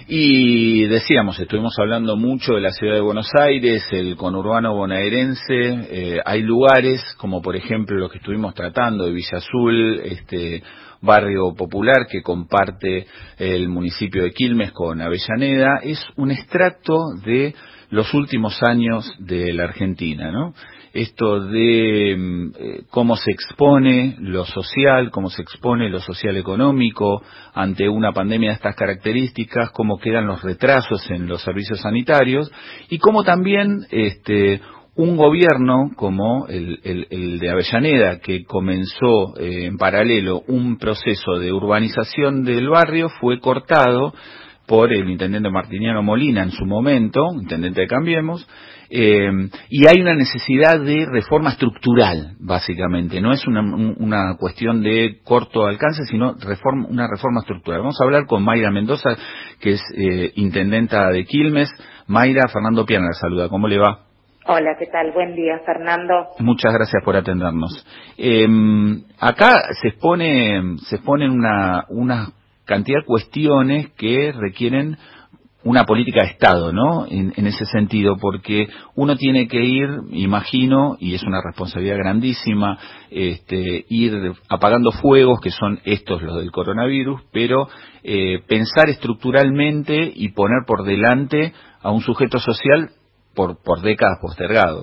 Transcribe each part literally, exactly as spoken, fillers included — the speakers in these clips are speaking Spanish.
Y decíamos, estuvimos hablando mucho de la ciudad de Buenos Aires, el conurbano bonaerense, eh, hay lugares como por ejemplo los que estuvimos tratando de Villa Azul, este barrio popular que comparte el municipio de Quilmes con Avellaneda, es un extracto de los últimos años de la Argentina, ¿no? Esto de eh, cómo se expone lo social, cómo se expone lo social económico ante una pandemia de estas características, cómo quedan los retrasos en los servicios sanitarios y cómo también este un gobierno como el, el, el de Avellaneda, que comenzó eh, en paralelo un proceso de urbanización del barrio, fue cortado por el intendente Martiniano Molina en su momento, intendente de Cambiemos, eh, y hay una necesidad de reforma estructural, básicamente, no es una, una cuestión de corto alcance, sino reforma, una reforma estructural. Vamos a hablar con Mayra Mendoza, que es eh, intendenta de Quilmes. Mayra, Fernando Piana la saluda, ¿cómo le va? Hola, ¿qué tal? Buen día, Fernando. Muchas gracias por atendernos. Eh, acá se expone, se exponen una, una cantidad de cuestiones que requieren una política de Estado, ¿no? En, en ese sentido, porque uno tiene que ir, imagino, y es una responsabilidad grandísima, este, ir apagando fuegos, que son estos los del coronavirus, pero eh, pensar estructuralmente y poner por delante a un sujeto social por, por décadas postergado.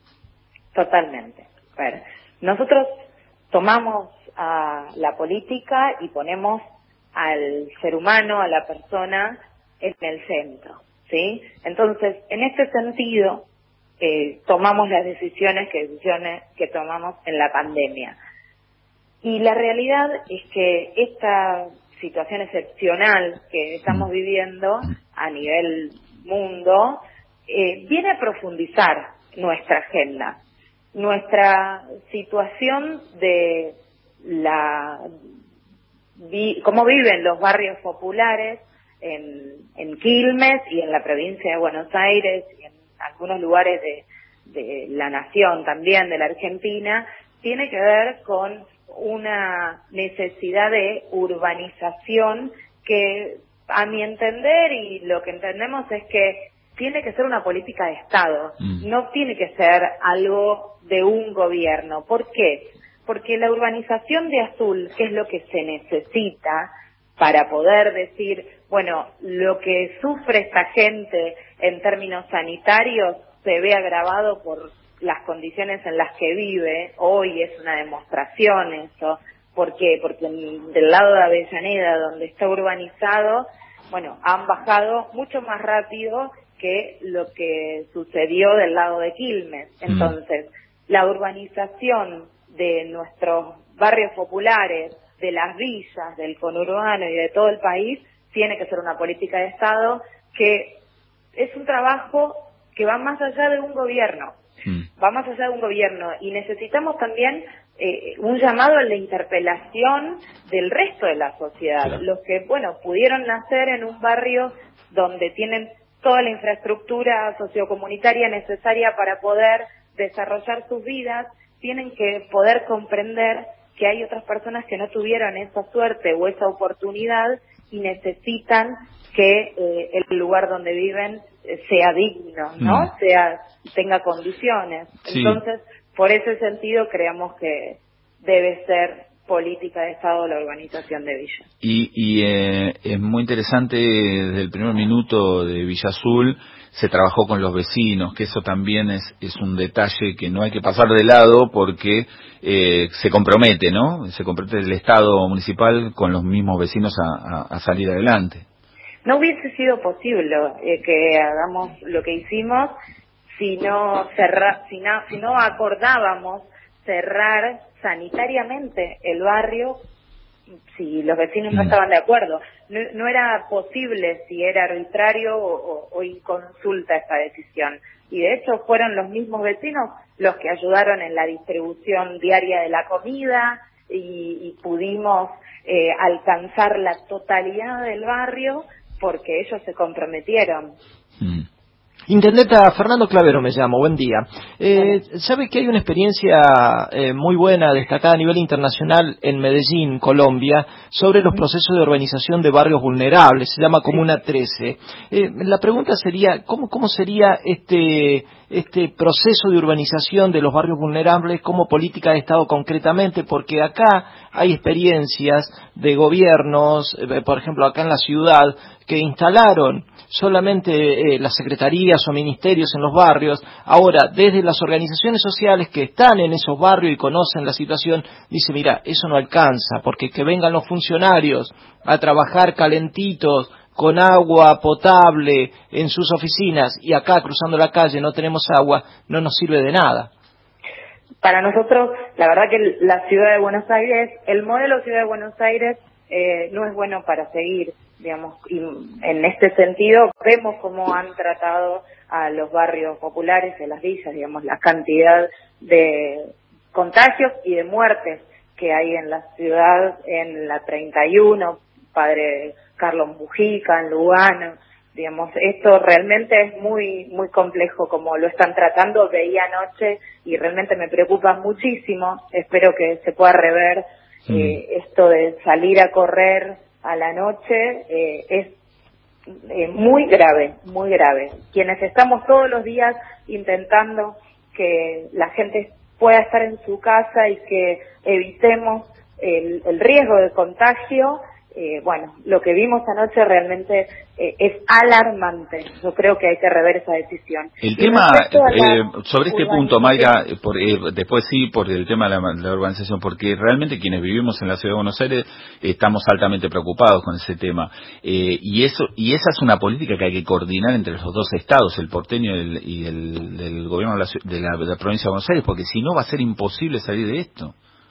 Totalmente. Bueno, nosotros tomamos a la política y ponemos al ser humano, a la persona, en el centro, ¿sí? Entonces, en este sentido, eh, tomamos las decisiones que, decisiones que tomamos en la pandemia. Y la realidad es que esta situación excepcional que estamos viviendo a nivel mundo eh, viene a profundizar nuestra agenda, nuestra situación de la vi, cómo viven los barrios populares en, en Quilmes y en la provincia de Buenos Aires y en algunos lugares de, de la nación también, de la Argentina, tiene que ver con una necesidad de urbanización que, a mi entender, y lo que entendemos es que tiene que ser una política de Estado, mm. no tiene que ser algo de un gobierno. ¿Por qué? Porque la urbanización de Azul, que es lo que se necesita para poder decir, bueno, lo que sufre esta gente en términos sanitarios se ve agravado por las condiciones en las que vive, hoy es una demostración eso. ¿Por qué? Porque del lado de Avellaneda, donde está urbanizado, bueno, han bajado mucho más rápido que lo que sucedió del lado de Quilmes. Entonces, mm. la urbanización de nuestros barrios populares, de las villas, del conurbano y de todo el país, tiene que ser una política de Estado que es un trabajo que va más allá de un gobierno, mm. va más allá de un gobierno, y necesitamos también eh, un llamado a la interpelación del resto de la sociedad, claro. Los que, bueno, pudieron nacer en un barrio donde tienen toda la infraestructura sociocomunitaria necesaria para poder desarrollar sus vidas, tienen que poder comprender que hay otras personas que no tuvieron esa suerte o esa oportunidad y necesitan que eh, el lugar donde viven eh, sea digno, ¿no? Mm. Sea, tenga condiciones. Sí. Entonces, por ese sentido, creemos que debe ser política de Estado la urbanización de Villa. Y, y eh, es muy interesante, desde el primer minuto de Villa Azul se trabajó con los vecinos, que eso también es, es un detalle que no hay que pasar de lado porque eh, se compromete, ¿no? Se compromete el Estado municipal con los mismos vecinos a, a, a salir adelante. No hubiese sido posible eh, que hagamos lo que hicimos si no, cerra, si, no, si no acordábamos cerrar sanitariamente el barrio si los vecinos no estaban de acuerdo. No, no era posible si era arbitrario o, o, o inconsulta esta decisión. Y de hecho fueron los mismos vecinos los que ayudaron en la distribución diaria de la comida y, y pudimos eh, alcanzar la totalidad del barrio porque ellos se comprometieron. Mm. Intendenta, Fernando Clavero me llamo, buen día. Eh, ¿Sabe que hay una experiencia eh, muy buena, destacada a nivel internacional en Medellín, Colombia, sobre los procesos de urbanización de barrios vulnerables? Se llama Comuna trece. Eh, la pregunta sería, ¿cómo, cómo sería este, este proceso de urbanización de los barrios vulnerables como política de Estado concretamente? Porque acá hay experiencias de gobiernos, eh, por ejemplo acá en la ciudad, que instalaron solamente eh, las secretarías o ministerios en los barrios. Ahora, desde las organizaciones sociales que están en esos barrios y conocen la situación, dice, mira, eso no alcanza, porque que vengan los funcionarios a trabajar calentitos, con agua potable en sus oficinas, y acá cruzando la calle no tenemos agua, no nos sirve de nada. Para nosotros, la verdad que la ciudad de Buenos Aires, el modelo ciudad de Buenos Aires eh, no es bueno para seguir, digamos, y en este sentido vemos cómo han tratado a los barrios populares, en las villas, digamos, la cantidad de contagios y de muertes que hay en la ciudad, en la treinta y uno, Padre Carlos Mujica, en Lugano, digamos, esto realmente es muy muy complejo como lo están tratando, veía anoche y realmente me preocupa muchísimo, espero que se pueda rever eh, esto de salir a correr a la noche, eh, es eh, muy grave, muy grave. Quienes estamos todos los días intentando que la gente pueda estar en su casa y que evitemos el, el riesgo de contagio, Eh, bueno, lo que vimos anoche realmente eh, es alarmante. Yo creo que hay que rever esa decisión. El y tema, eh, sobre este punto, Mayra, por, eh, después sí, por el tema de la, la urbanización, porque realmente quienes vivimos en la ciudad de Buenos Aires eh, estamos altamente preocupados con ese tema. Eh, y eso y esa es una política que hay que coordinar entre los dos estados, el porteño y el, y el del gobierno de la, de, la, de la provincia de Buenos Aires, porque si no va a ser imposible salir de esto.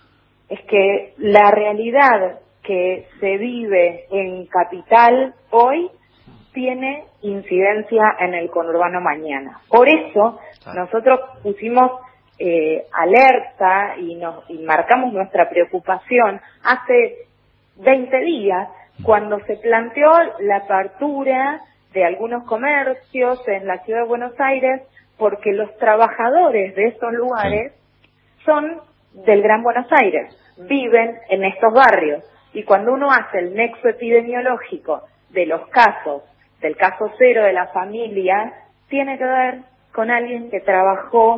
Es que la realidad que se vive en Capital hoy tiene incidencia en el conurbano mañana. Por eso nosotros pusimos eh, alerta y, nos, y marcamos nuestra preocupación hace veinte días cuando se planteó la apertura de algunos comercios en la ciudad de Buenos Aires porque los trabajadores de esos lugares sí. son del Gran Buenos Aires, viven en estos barrios. Y cuando uno hace el nexo epidemiológico de los casos, del caso cero de la familia, tiene que ver con alguien que trabajó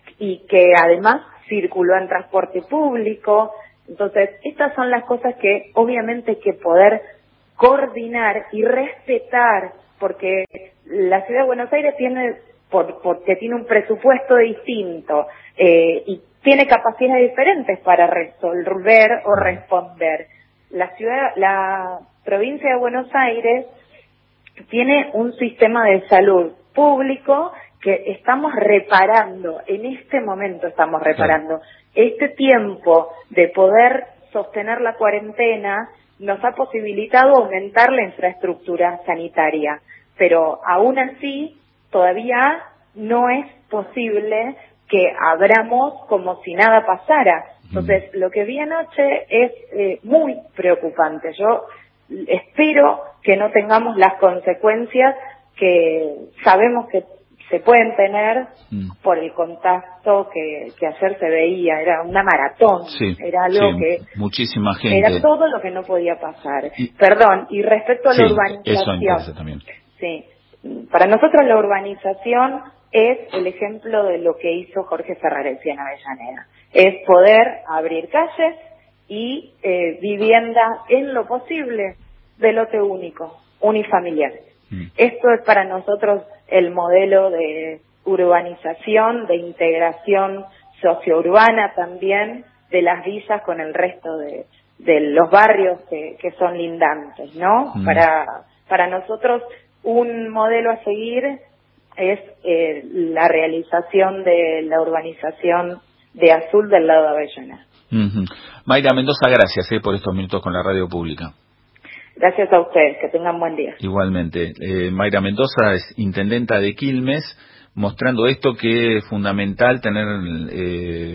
y que además circuló en transporte público. Entonces, estas son las cosas que obviamente hay que poder coordinar y respetar, porque la ciudad de Buenos Aires tiene, por, porque tiene un presupuesto distinto eh, y tiene capacidades diferentes para resolver o responder. La ciudad, la provincia de Buenos Aires tiene un sistema de salud público que estamos reparando, en este momento estamos reparando. Este tiempo de poder sostener la cuarentena nos ha posibilitado aumentar la infraestructura sanitaria, pero aún así todavía no es posible que abramos como si nada pasara. Entonces, lo que vi anoche es eh, muy preocupante. Yo espero que no tengamos las consecuencias que sabemos que se pueden tener mm. por el contacto que, que ayer se veía. Era una maratón, sí, era algo sí, que... muchísima gente. Era todo lo que no podía pasar. Y, Perdón, y respecto a sí, la urbanización... Eso interesa también. Sí, para nosotros la urbanización es el ejemplo de lo que hizo Jorge Ferraresi en Avellaneda. Es poder abrir calles y eh, vivienda en lo posible de lote único, unifamiliar. Mm. Esto es para nosotros el modelo de urbanización, de integración sociourbana también de las villas con el resto de, de los barrios que, que son lindantes, ¿no? Mm. Para, para nosotros un modelo a seguir es eh, la realización de la urbanización de Azul del lado de Avellaneda. Uh-huh. Mayra Mendoza, gracias eh, por estos minutos con la radio pública. Gracias a ustedes, que tengan buen día. Igualmente. Eh, Mayra Mendoza es intendenta de Quilmes, mostrando esto que es fundamental tener eh,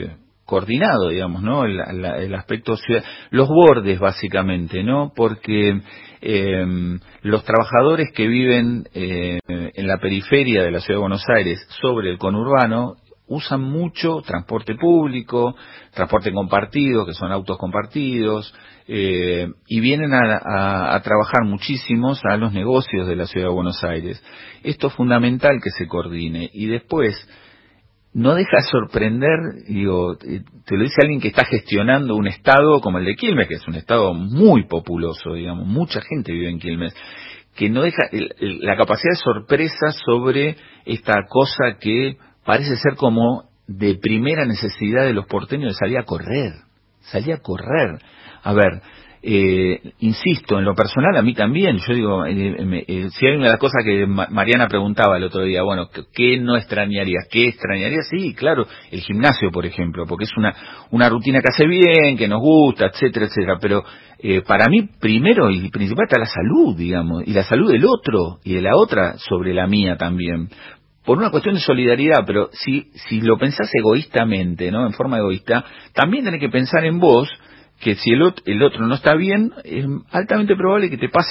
coordinado, digamos, ¿no? El, la, el aspecto ciudad, los bordes básicamente, ¿no? Porque eh, los trabajadores que viven eh, en la periferia de la ciudad de Buenos Aires sobre el conurbano usan mucho transporte público, transporte compartido, que son autos compartidos, eh, y vienen a, a, a trabajar muchísimos a los negocios de la ciudad de Buenos Aires. Esto es fundamental que se coordine. Y después, no deja sorprender, digo, te lo dice alguien que está gestionando un estado como el de Quilmes, que es un estado muy populoso, digamos, mucha gente vive en Quilmes, que no deja el, el, la capacidad de sorpresa sobre esta cosa que parece ser como de primera necesidad de los porteños, de salir a correr, salir a correr. A ver, eh, insisto, en lo personal a mí también, yo digo, eh, me, eh, si hay una de las cosas que Ma- Mariana preguntaba el otro día, bueno, ¿qué no extrañarías? ¿Qué extrañarías? Sí, claro, el gimnasio, por ejemplo, porque es una, una rutina que hace bien, que nos gusta, etcétera, etcétera, pero eh, para mí primero y principal está la salud, digamos, y la salud del otro, y de la otra sobre la mía también. Por una cuestión de solidaridad, pero si, si lo pensás egoístamente, ¿no? En forma egoísta, también tenés que pensar en vos, que si el otro, el otro no está bien, es altamente probable que te pase